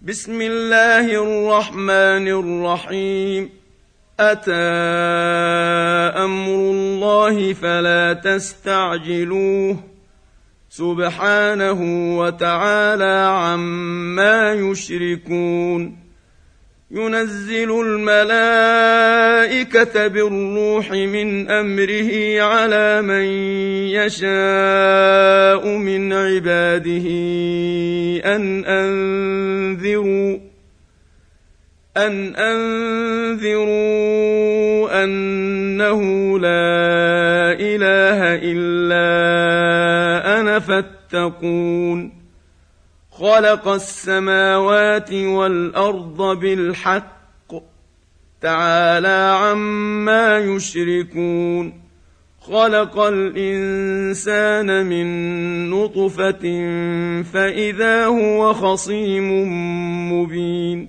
بسم الله الرحمن الرحيم. أتى أمر الله فلا تستعجلوه سبحانه وتعالى عما يشركون. ينزل الملائكة بالروح من أمره على من يشاء من عباده أن أنذروا أنه لا إله إلا أنا فاتقون. خلق السماوات والأرض بالحق تعالى عما يشركون. خلق الإنسان من نطفة فإذا هو خصيم مبين.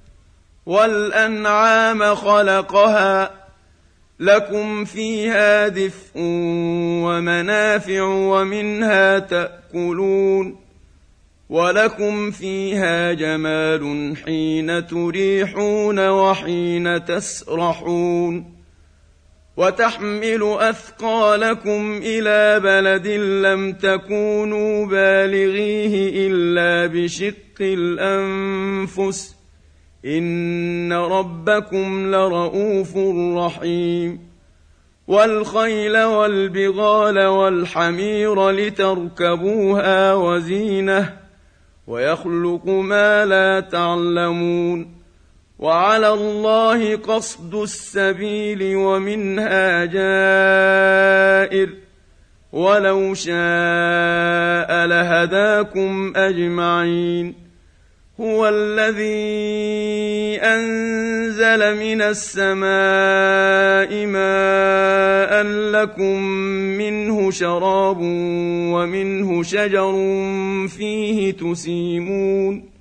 والأنعام خلقها لكم فيها دفء ومنافع ومنها تأكلون. ولكم فيها جمال حين تريحون وحين تسرحون. وتحمل أثقالكم إلى بلد لم تكونوا بالغيه إلا بشق الأنفس إن ربكم لرؤوف رحيم. والخيل والبغال والحمير لتركبوها وزينة ويخلق ما لا تعلمون. وعلى الله قصد السبيل ومنها جائر ولو شاء لهداكم أجمعين. هو الذي أنزل من السماء ماء لكم منه شراب ومنه شجر فيه تسيمون.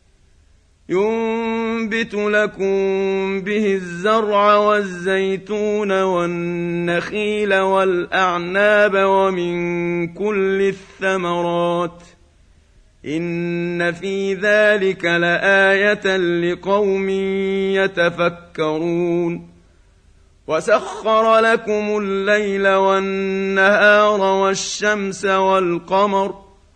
ينبت لكم به الزرع والزيتون والنخيل والأعناب ومن كل الثمرات إن في ذلك لآية لقوم يتفكرون. وسخر لكم الليل والنهار والشمس والقمر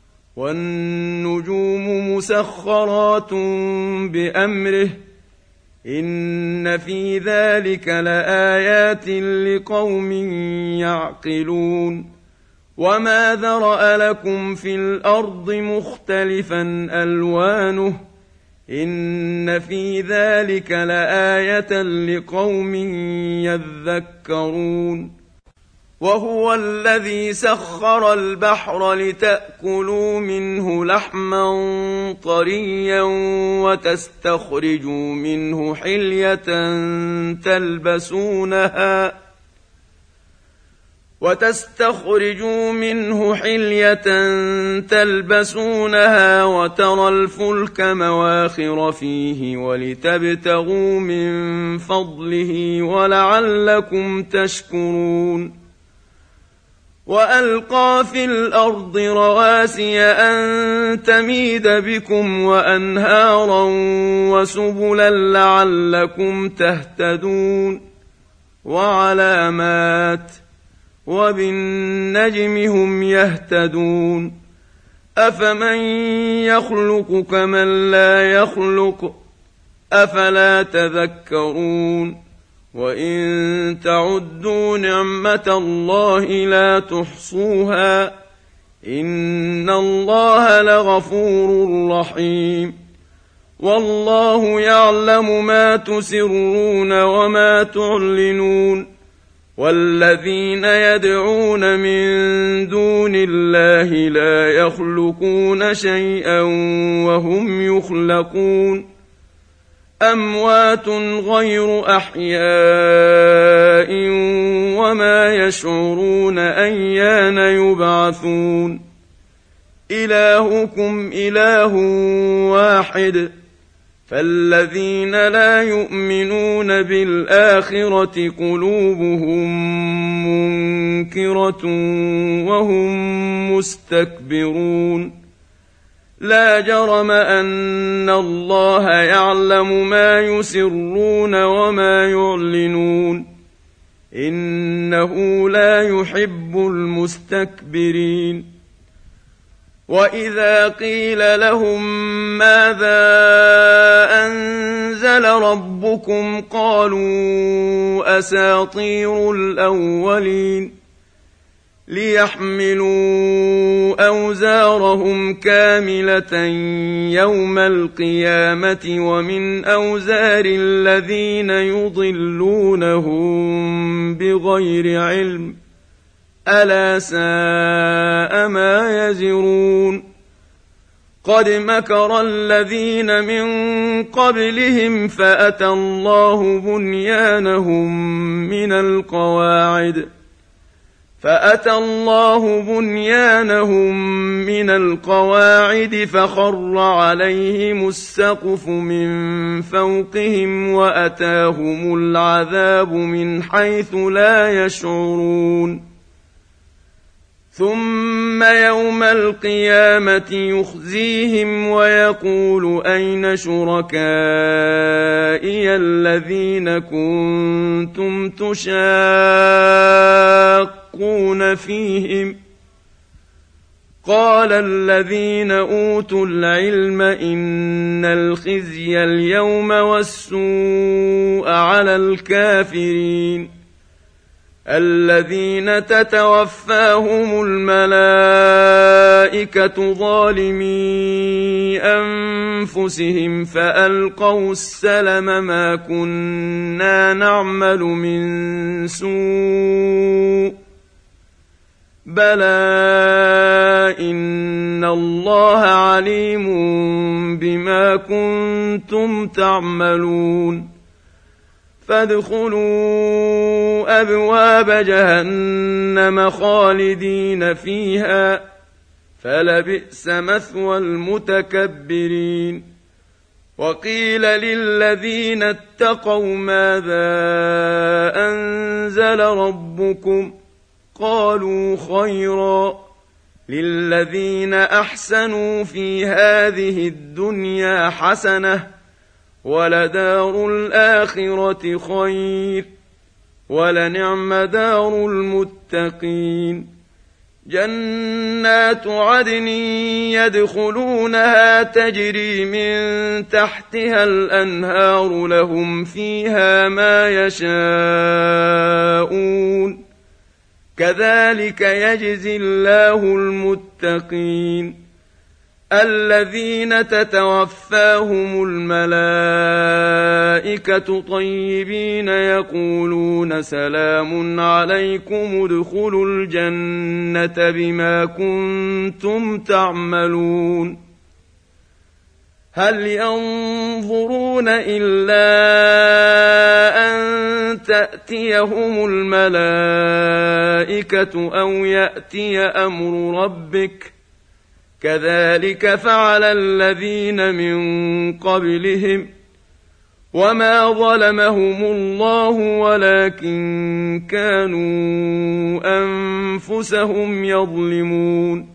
والنجوم مسخرات بأمره إن في ذلك لآيات لقوم يعقلون. وما ذرأ لكم في الأرض مختلفا ألوانه إن في ذلك لآية لقوم يذكرون. وهو الذي سخر البحر لتأكلوا منه لحما طريا وتستخرجوا منه حلية تلبسونها وترى الفلك مواخر فيه ولتبتغوا من فضله ولعلكم تشكرون. وألقى في الأرض رواسي أن تميد بكم وأنهارا وسبلا لعلكم تهتدون. وعلامات وبالنجم هم يهتدون. أفمن يخلق كمن لا يخلق أفلا تذكرون. وإن تعدوا نعمة الله لا تحصوها إن الله لغفور رحيم. والله يعلم ما تسرون وما تعلنون. والذين يدعون من دون الله لا يخلقون شيئا وهم يخلقون. أموات غير أحياء وما يشعرون أيان يبعثون. إلهكم إله واحد فالذين لا يؤمنون بالآخرة قلوبهم منكرة وهم مستكبرون. لا جرم أن الله يعلم ما يسرون وما يعلنون إنه لا يحب المستكبرين وإذا قيل لهم ماذا أنزل ربكم قالوا أساطير الأولين ليحملوا أوزارهم كاملة يوم القيامة ومن أوزار الذين يضلونهم بغير علم ألا ساء ما يزرون قد مكر الذين من قبلهم فأتى الله بنيانهم من القواعد فخر عليهم السقف من فوقهم وأتاهم العذاب من حيث لا يشعرون ثم يوم القيامة يخزيهم ويقول أين شركائي الذين كنتم تشاقون فيهم قال الذين أوتوا العلم إن الخزي اليوم والسوء على الكافرين الذين تتوفاهم الملائكة ظالمي أنفسهم فألقوا السلم ما كنا نعمل من سوء بلى إن الله عليم بما كنتم تعملون فادخلوا أبواب جهنم خالدين فيها فلبئس مثوى المتكبرين وقيل للذين اتقوا ماذا أنزل ربكم قالوا خيرا للذين أحسنوا في هذه الدنيا حسنة ولدار الآخرة خير ولنعم دار المتقين جنات عدن يدخلونها تجري من تحتها الأنهار لهم فيها ما يشاءون كذلك يجزي الله المتقين الذين تتوفاهم الملائكة طيبين يقولون سلام عليكم ادخلوا الجنة بما كنتم تعملون هل ينظرون إلا أن تأتيهم الملائكة أو يأتي أمر ربك كذلك فعل الذين من قبلهم وما ظلمهم الله ولكن كانوا أنفسهم يظلمون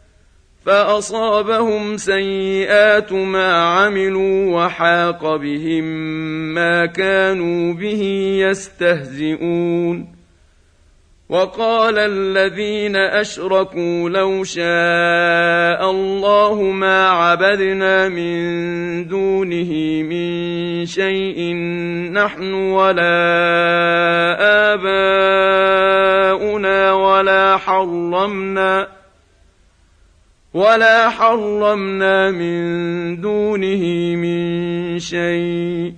فأصابهم سيئات ما عملوا وحاق بهم ما كانوا به يستهزئون وقال الذين أشركوا لو شاء الله ما عبدنا من دونه من شيء نحن ولا آباؤنا ولا حرمنا من دونه من شيء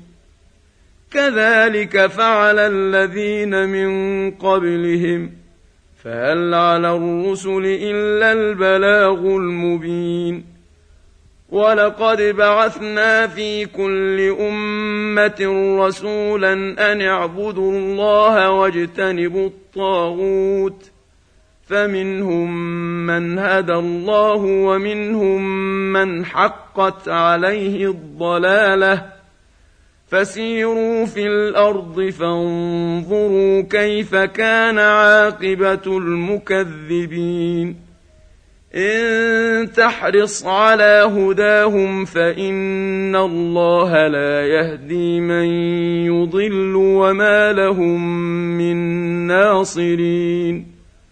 كذلك فعل الذين من قبلهم فهل على الرسل إلا البلاغ المبين ولقد بعثنا في كل أمة رسولا أن اعبدوا الله واجتنبوا الطاغوت فمنهم من هدى الله ومنهم من حقت عليه الضلالة فسيروا في الأرض فانظروا كيف كان عاقبة المكذبين إن تحرص على هداهم فإن الله لا يهدي من يضل وما لهم من ناصرين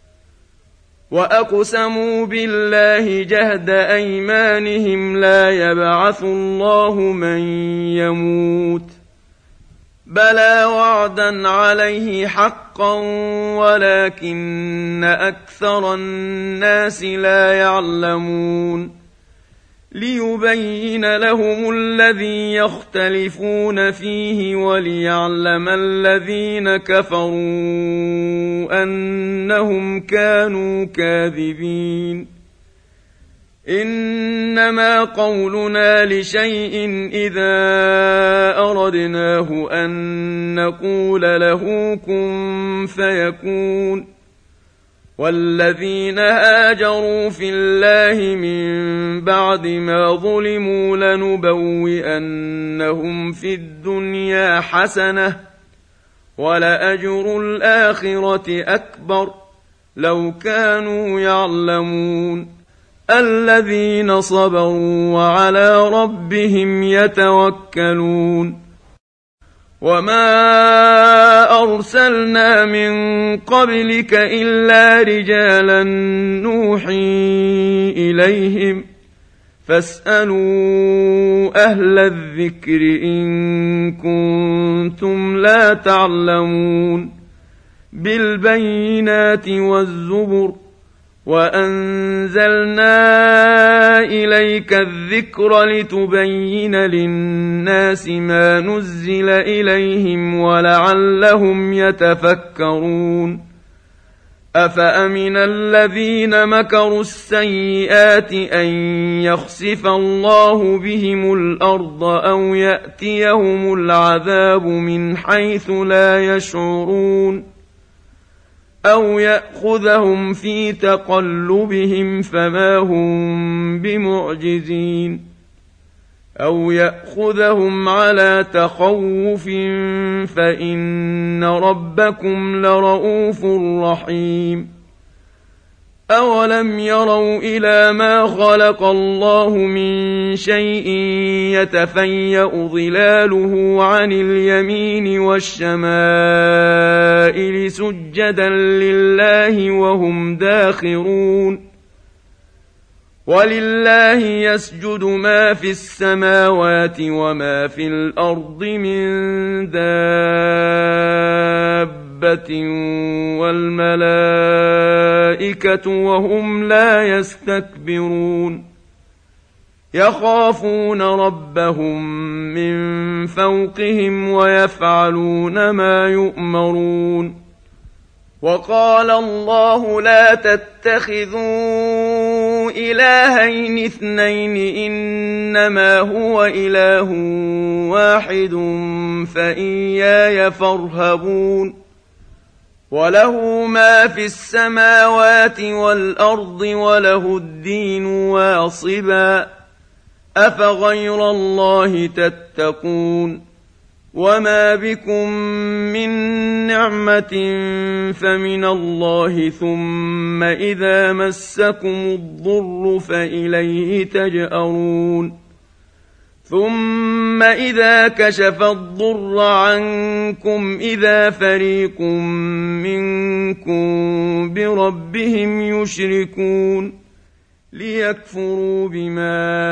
وأقسموا بالله جهد أيمانهم لا يبعث الله من يموت بلى وعدا عليه حقا ولكن أكثر الناس لا يعلمون ليبين لهم الذي يختلفون فيه وليعلم الذين كفروا أنهم كانوا كاذبين إنما قولنا لشيء إذا أردناه أن نقول له كن فيكون والذين هاجروا في الله من بعد ما ظلموا لنبوئنهم في الدنيا حسنة ولأجر الآخرة أكبر لو كانوا يعلمون الذين صبروا وعلى ربهم يتوكلون وما أرسلنا من قبلك إلا رجالا نوحي إليهم فاسألوا أهل الذكر إن كنتم لا تعلمون بالبينات والزبر وأنزلنا إليك الذكر لتبين للناس ما نزل إليهم ولعلهم يتفكرون أفأمن الذين مكروا السيئات أن يخسف الله بهم الأرض أو يأتيهم العذاب من حيث لا يشعرون أو يأخذهم في تقلبهم فما هم بمعجزين أو يأخذهم على تخوف فإن ربكم لرؤوف رحيم أولم يروا إلى ما خلق الله من شيء يتفيأ ظلاله عن اليمين والشمائل سجدا لله وهم داخرون ولله يسجد ما في السماوات وما في الأرض من دابة والملائكة وهم لا يستكبرون يخافون ربهم من فوقهم ويفعلون ما يؤمرون وقال الله لا تتخذوا إلهين اثنين إنما هو إله واحد فإياي فارهبون وله ما في السماوات والأرض وله الدين واصبا أفغير الله تتقون وما بكم من نعمة فمن الله ثم إذا مسكم الضر فإليه تجأرون ثم إذا كشف الضر عنكم إذا فريق منكم بربهم يشركون ليكفروا بما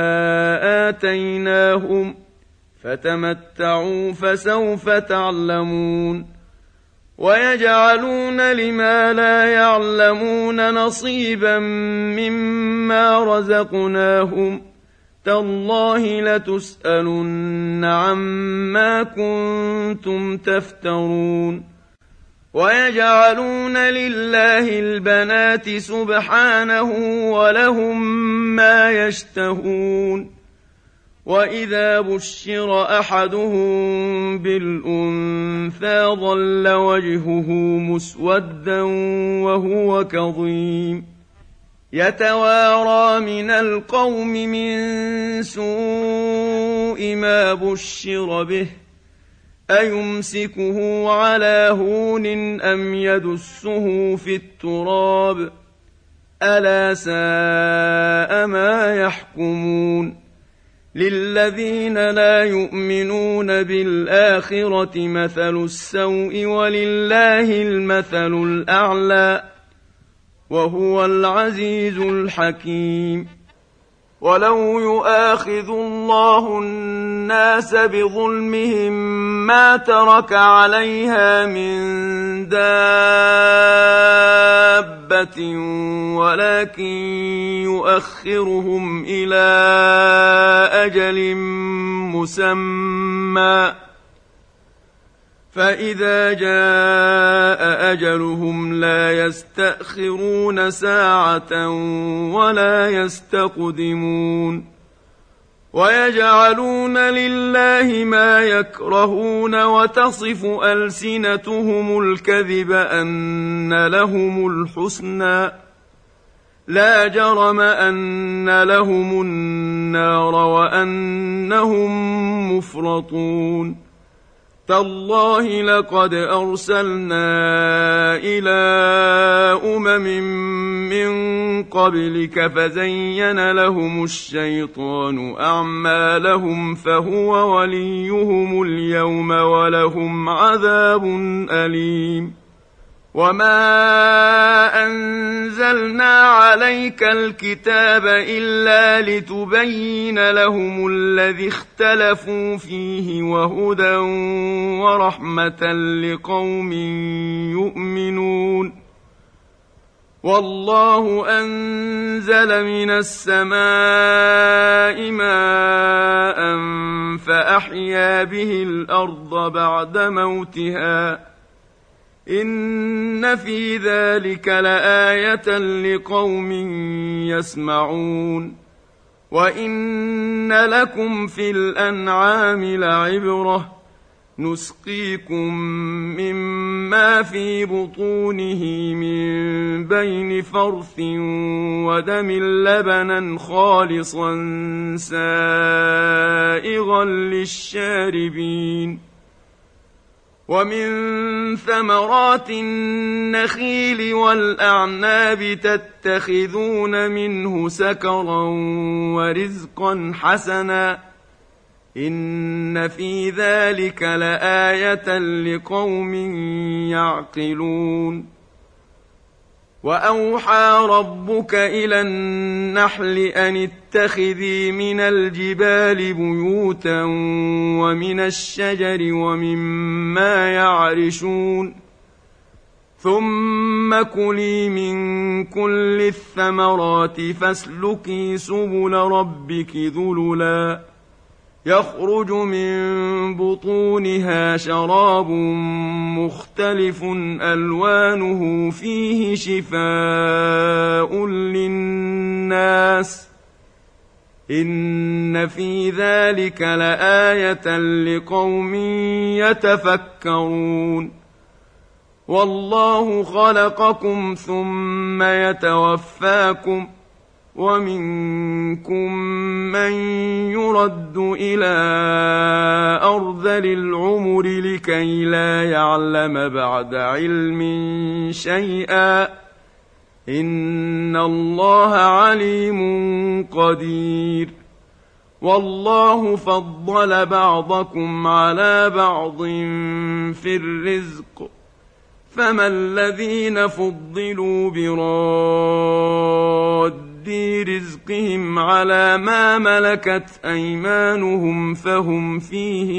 آتيناهم فتمتعوا فسوف تعلمون ويجعلون لما لا يعلمون نصيبا مما رزقناهم تالله لتسألن عما كنتم تفترون ويجعلون لله البنات سبحانه ولهم ما يشتهون وإذا بشر أحدهم بالأنثى ظل وجهه مسودا وهو كظيم يتوارى من القوم من سوء ما بشر به أيمسكه على هون أم يدسه في التراب ألا ساء ما يحكمون للذين لا يؤمنون بالآخرة مثل السوء ولله المثل الأعلى وهو العزيز الحكيم ولو يؤاخذ الله الناس بظلمهم ما ترك عليها من دابة ولكن يؤخرهم إلى أجل مسمى فإذا جاء أجلهم لا يستأخرون ساعة ولا يستقدمون ويجعلون لله ما يكرهون وتصف ألسنتهم الكذب أن لهم الحسنى لا جرم أن لهم النار وأنهم مفرطون تالله لقد أرسلنا إلى من قبلك فزين لهم الشيطان أعمالهم فهو وليهم اليوم ولهم عذاب أليم وما أنزلنا عليك الكتاب إلا لتبين لهم الذي اختلفوا فيه وهدى ورحمة لقوم يؤمنون والله أنزل من السماء ماء فأحيا به الأرض بعد موتها إن في ذلك لآية لقوم يسمعون وإن لكم في الأنعام لعبرة نسقيكم مما في بطونه من بين فرث ودم لبنا خالصا سائغا للشاربين ومن ثمرات النخيل والأعناب تتخذون منه سكرا ورزقا حسنا إن في ذلك لآية لقوم يعقلون وأوحى ربك إلى النحل أن اتخذي من الجبال بيوتا ومن الشجر ومما يعرشون ثم كلي من كل الثمرات فاسلكي سبل ربك ذللا يخرج من بطونها شراب مختلف ألوانه فيه شفاء للناس إن في ذلك لآية لقوم يتفكرون والله خلقكم ثم يتوفاكم ومنكم من يرد إلى أرذل العمر لكي لا يعلم بعد علم شيئا إن الله عليم قدير والله فضل بعضكم على بعض في الرزق فما الذين فضلوا براد رزقهم على ما ملكت أيمانهم فهم فيه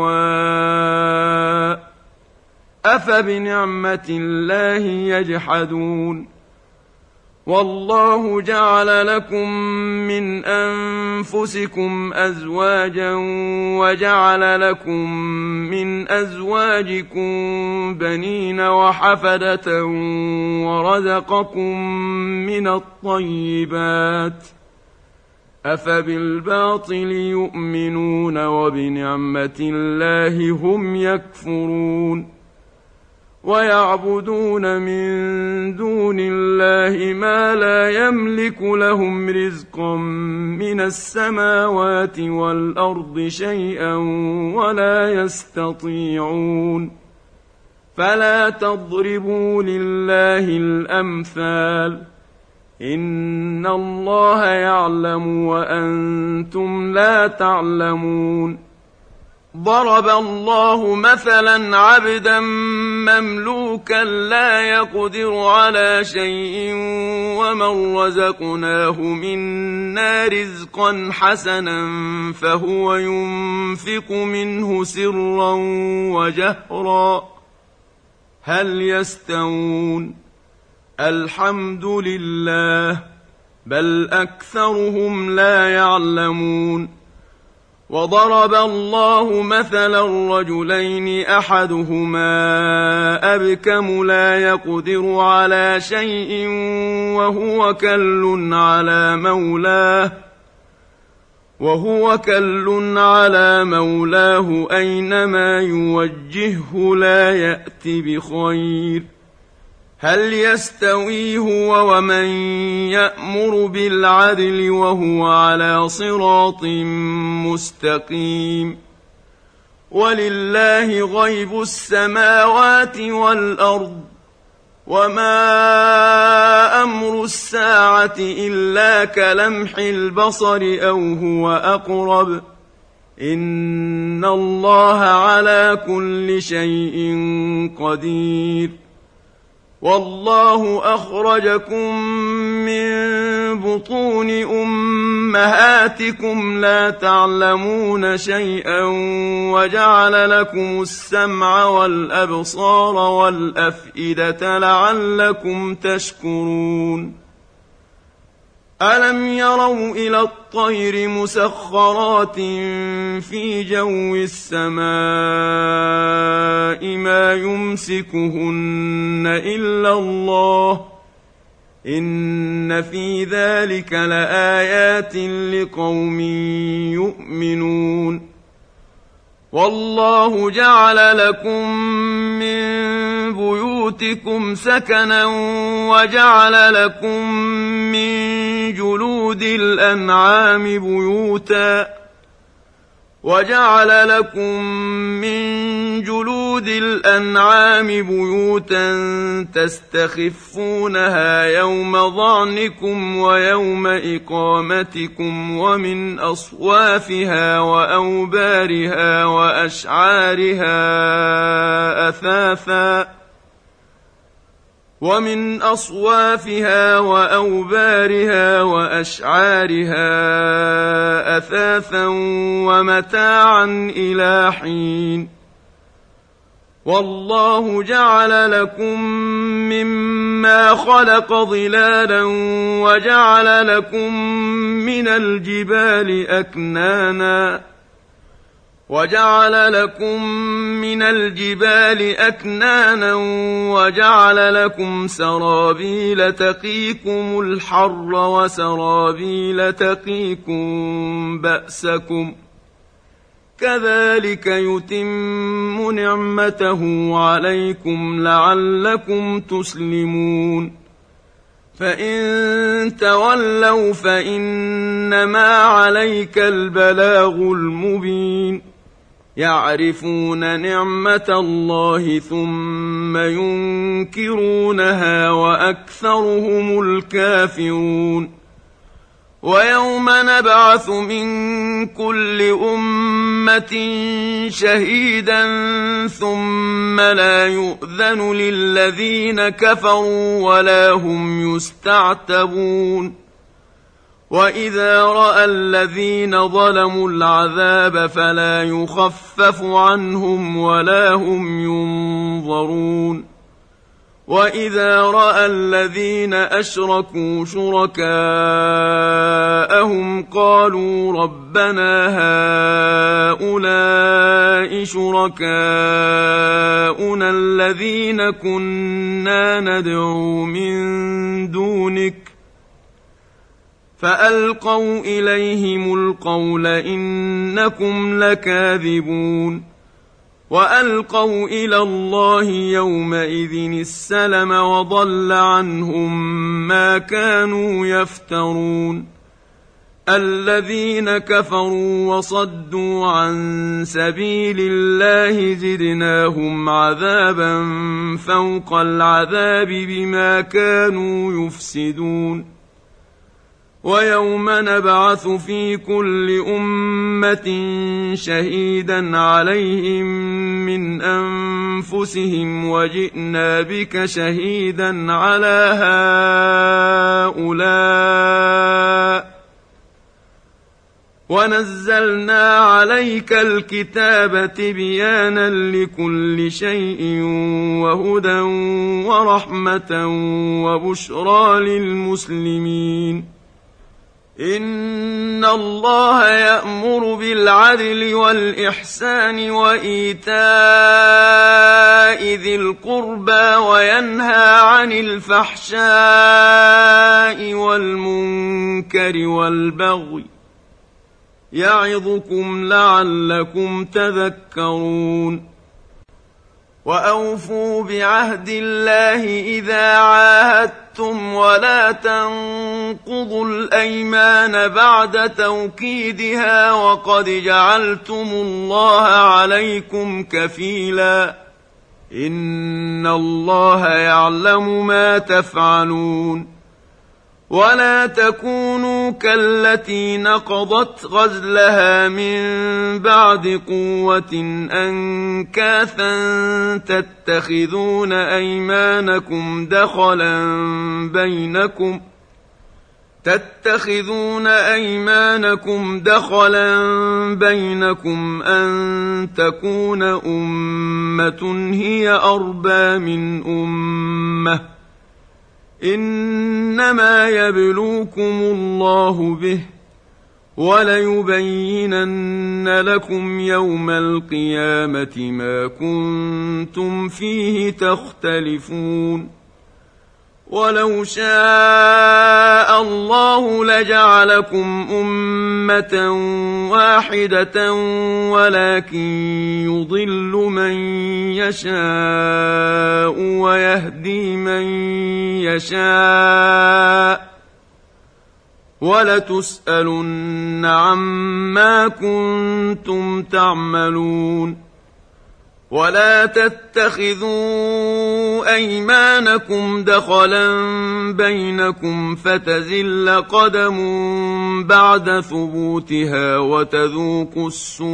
سواء أفبنعمة الله يجحدون والله جعل لكم من أنفسكم أزواجا وجعل لكم من أزواجكم بنين وحفدة ورزقكم من الطيبات أفبالباطل يؤمنون وبنعمة الله هم يكفرون ويعبدون من دون الله ما لا يملك لهم رزقا من السماوات والأرض شيئا ولا يستطيعون فلا تضربوا لله الأمثال إن الله يعلم وأنتم لا تعلمون. ضرب الله مثلا عبدا مملوكا لا يقدر على شيء ومن رزقناه منا رزقا حسنا فهو ينفق منه سرا وجهرا هل يستوون؟ الحمد لله بل أكثرهم لا يعلمون. وضرب الله مثلا رجلين أحدهما أبكم لا يقدر على شيء وهو كل على مولاه أينما يوجهه لا يأت بخير هل يستوي هو ومن يأمر بالعدل وهو على صراط مستقيم. ولله غيب السماوات والأرض وما أمر الساعة إلا كلمح البصر أو هو أقرب إن الله على كل شيء قدير. والله أخرجكم من بطون أمهاتكم لا تعلمون شيئا وجعل لكم السمع والأبصار والأفئدة لعلكم تشكرون. ألم يروا إلى الطير مسخرات في جو السماء ما يمسكهن إلا الله إن في ذلك لآيات لقوم يؤمنون. والله جعل لكم من بيوتكم سكنا وجعل لكم من جلود الأنعام بيوتا تستخفونها يوم ظعنكم ويوم إقامتكم ومن أصوافها وأوبارها وأشعارها أثاثا ومتاعا إلى حين. والله جعل لكم مما خلق ظلالا وجعل لكم من الجبال أكنانا وجعل لكم سرابيل تقيكم الحر وسرابيل تقيكم بأسكم كذلك يتم نعمته عليكم لعلكم تسلمون. فإن تولوا فإنما عليك البلاغ المبين. يعرفون نعمة الله ثم ينكرونها وأكثرهم الكافرون. ويوم نبعث من كل أمة شهيدا ثم لا يؤذن للذين كفروا ولا هم يستعتبون. وإذا رأى الذين ظلموا العذاب فلا يخفف عنهم ولا هم ينظرون. وإذا رأى الذين أشركوا شركاءهم قالوا ربنا هؤلاء شركاؤنا الذين كنا ندعو من دونك فألقوا إليهم القول إنكم لكاذبون. وألقوا إلى الله يومئذ السلم وضل عنهم ما كانوا يفترون. الذين كفروا وصدوا عن سبيل الله زدناهم عذابا فوق العذاب بما كانوا يفسدون. ويوم نبعث في كل أمة شهيدا عليهم من أنفسهم وجئنا بك شهيدا على هؤلاء ونزلنا عليك الكتاب تبيانا لكل شيء وهدى ورحمة وبشرى للمسلمين. إن الله يأمر بالعدل والإحسان وإيتاء ذي القربى وينهى عن الفحشاء والمنكر والبغي يعظكم لعلكم تذكرون. وأوفوا بعهد الله إذا عاهدتم ولا تنقضوا الأيمان بعد توكيدها وقد جعلتم الله عليكم كفيلا إن الله يعلم ما تفعلون. ولا تكونوا كالتي نقضت غزلها من بعد قوة أنكاثا تتخذون أيمانكم دخلا بينكم أن تكون أمة هي أربى من أمة إنما يبلوكم الله به وليبينن لكم يوم القيامة ما كنتم فيه تختلفون. ولو شاء الله لجعلكم أمة واحدة ولكن يضل من يشاء ويهدي من يشاء ولتسألن عما كنتم تعملون. ولا تتخذوا أيمانكم دخلا بينكم فتزل قدم بعد ثبوتها وتذوقوا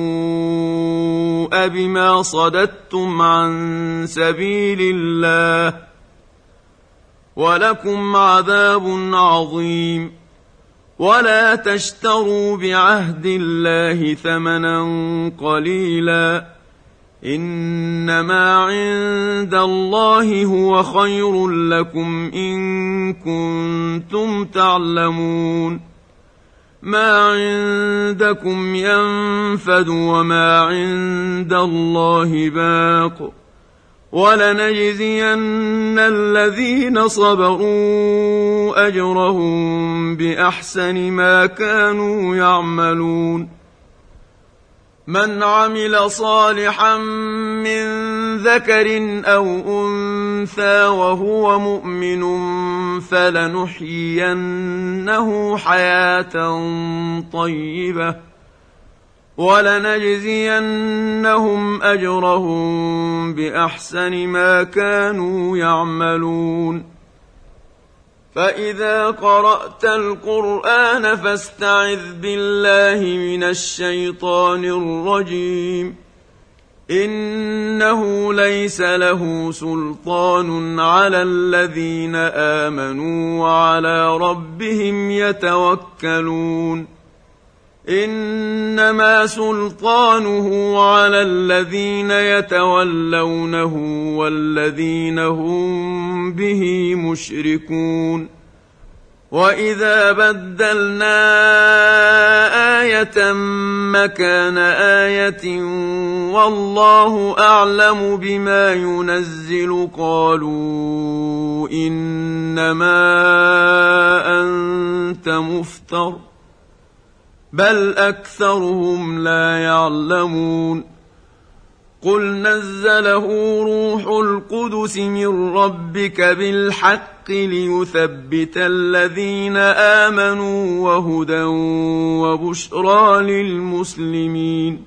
السوء بما صددتم عن سبيل الله ولكم عذاب عظيم. ولا تشتروا بعهد الله ثمنا قليلا إنما عند الله هو خير لكم إن كنتم تعلمون. ما عندكم ينفد وما عند الله باق ولنجزين الذين صبروا أجرهم بأحسن ما كانوا يعملون. من عمل صالحا من ذكر أو أنثى وهو مؤمن فلنحيينه حياة طيبة ولنجزينهم أجرهم بأحسن ما كانوا يعملون. فإذا قرأت القرآن فاستعذ بالله من الشيطان الرجيم إنه ليس له سلطان على الذين آمنوا وعلى ربهم يتوكلون. إنما سلطانه على الذين يتولونه والذين هم به مشركون. وإذا بدلنا آية مكان آية والله أعلم بما ينزل قالوا إنما أنت مفتر بل أكثرهم لا يعلمون. قل نزله روح القدس من ربك بالحق ليثبت الذين آمنوا وهدى وبشرى للمسلمين.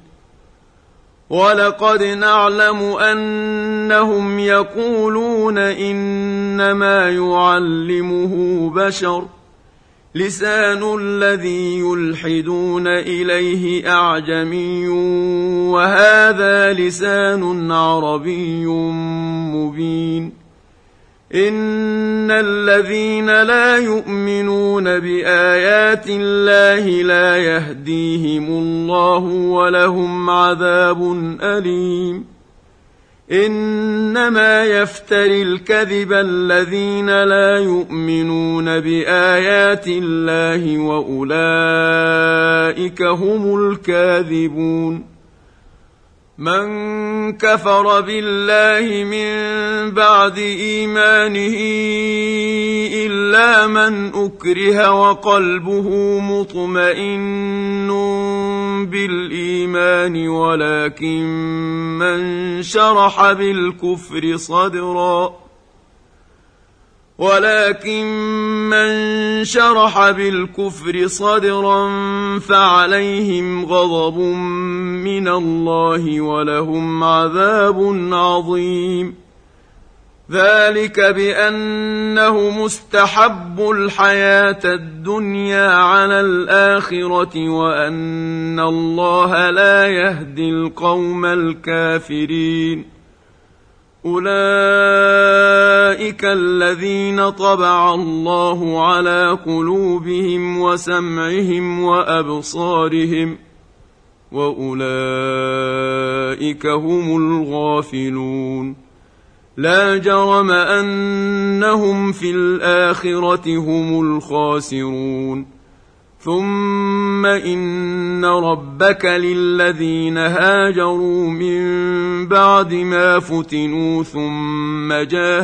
ولقد نعلم أنهم يقولون إنما يعلمه بشر لسان الذي يلحدون إليه أعجمي وهذا لسان عربي مبين إن الذين لا يؤمنون بآيات الله لا يهديهم الله ولهم عذاب أليم إنما يفتري الكذب الذين لا يؤمنون بآيات الله وأولئك هم الكاذبون من كفر بالله من بعد إيمانه إلا من أكره وقلبه مطمئن بالإيمان ولكن من شرح بالكفر صدرا فعليهم غضب من الله ولهم عذاب عظيم ذلك بأنه مستحب الحياة الدنيا على الآخرة وأن الله لا يهدي القوم الكافرين أولئك الذين طبع الله على قلوبهم وسمعهم وأبصارهم وأولئك هم الغافلون لا جرم أنهم في الآخرة هم الخاسرون ثم إن ربك للذين هاجروا من بعد ما فتنوا ثم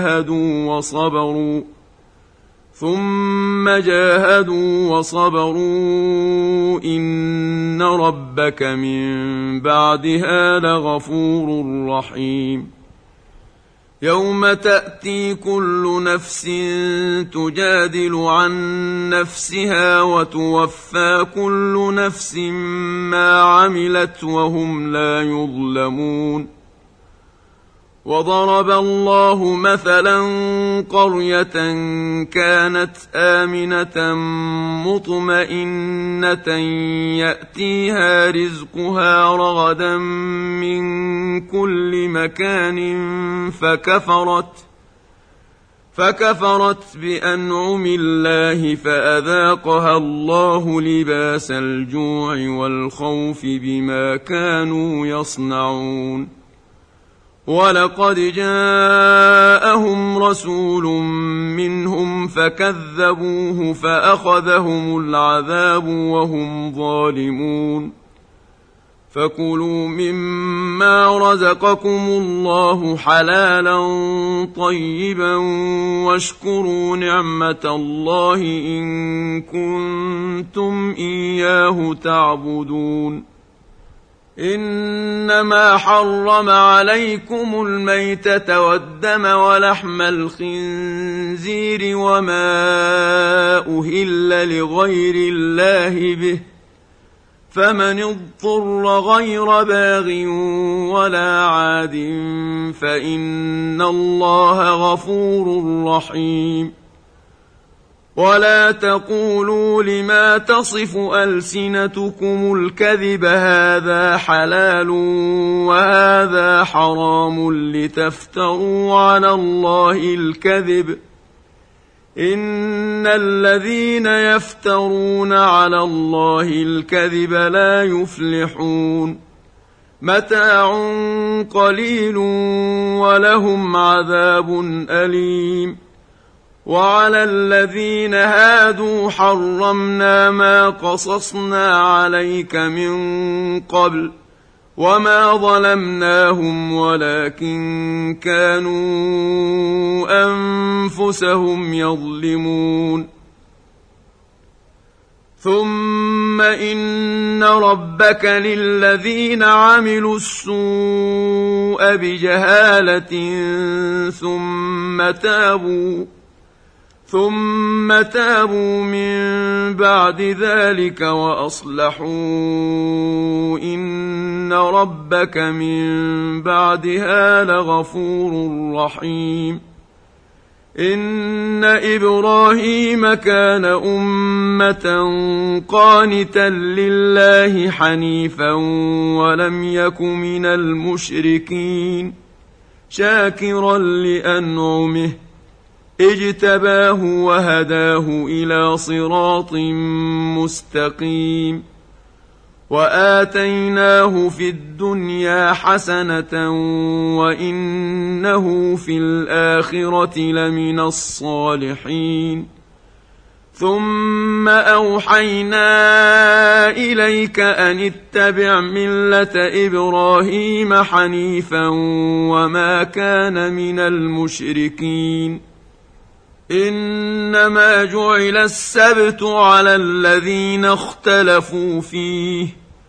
جاهدوا وصبروا إن ربك من بعدها لغفور رحيم يوم تأتي كل نفس تجادل عن نفسها وتوفى كل نفس ما عملت وهم لا يظلمون وضرب الله مثلا قرية كانت آمنة مطمئنة يأتيها رزقها رغدا من كل مكان فكفرت بأنعم الله فأذاقها الله لباس الجوع والخوف بما كانوا يصنعون ولقد جاءهم رسول منهم فكذبوه فأخذهم العذاب وهم ظالمون فكلوا مما رزقكم الله حلالا طيبا واشكروا نعمة الله إن كنتم إياه تعبدون إنما حرم عليكم الميتة والدم ولحم الخنزير وما أهل لغير الله به فمن اضطر غير باغ ولا عاد فإن الله غفور رحيم ولا تقولوا لما تصف ألسنتكم الكذب هذا حلال وهذا حرام لتفتروا على الله الكذب إن الذين يفترون على الله الكذب لا يفلحون متاع قليل ولهم عذاب أليم وعلى الذين هادوا حرمنا ما قصصنا عليك من قبل وما ظلمناهم ولكن كانوا أنفسهم يظلمون ثم إن ربك للذين عملوا السوء بجهالة ثم تابوا من بعد ذلك وأصلحوا إن ربك من بعدها لغفور رحيم إن إبراهيم كان أمة قانتا لله حنيفا ولم يك من المشركين شاكرا لأنعمه اجتباه وهداه إلى صراط مستقيم وآتيناه في الدنيا حسنة وإنه في الآخرة لمن الصالحين ثم أوحينا إليك أن اتبع ملة إبراهيم حنيفا وما كان من المشركين إنما جعل السبت على الذين اختلفوا فيه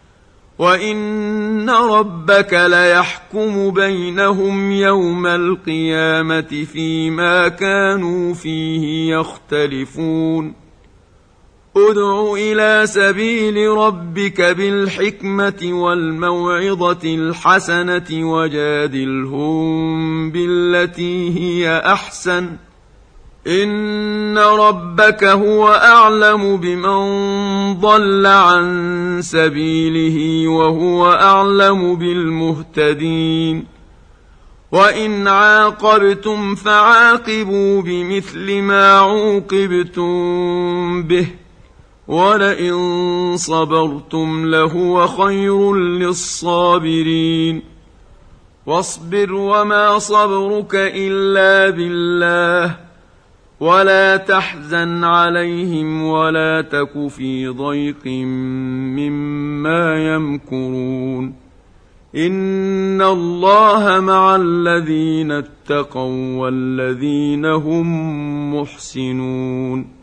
وإن ربك ليحكم بينهم يوم القيامة فيما كانوا فيه يختلفون ادع إلى سبيل ربك بالحكمة والموعظة الحسنة وجادلهم بالتي هي أحسن إن ربك هو أعلم بمن ضل عن سبيله وهو أعلم بالمهتدين وإن عاقبتم فعاقبوا بمثل ما عوقبتم به ولئن صبرتم لهو خير للصابرين واصبر وما صبرك إلا بالله ولا تحزن عليهم ولا تك في ضيق مما يمكرون إن الله مع الذين اتقوا والذين هم محسنون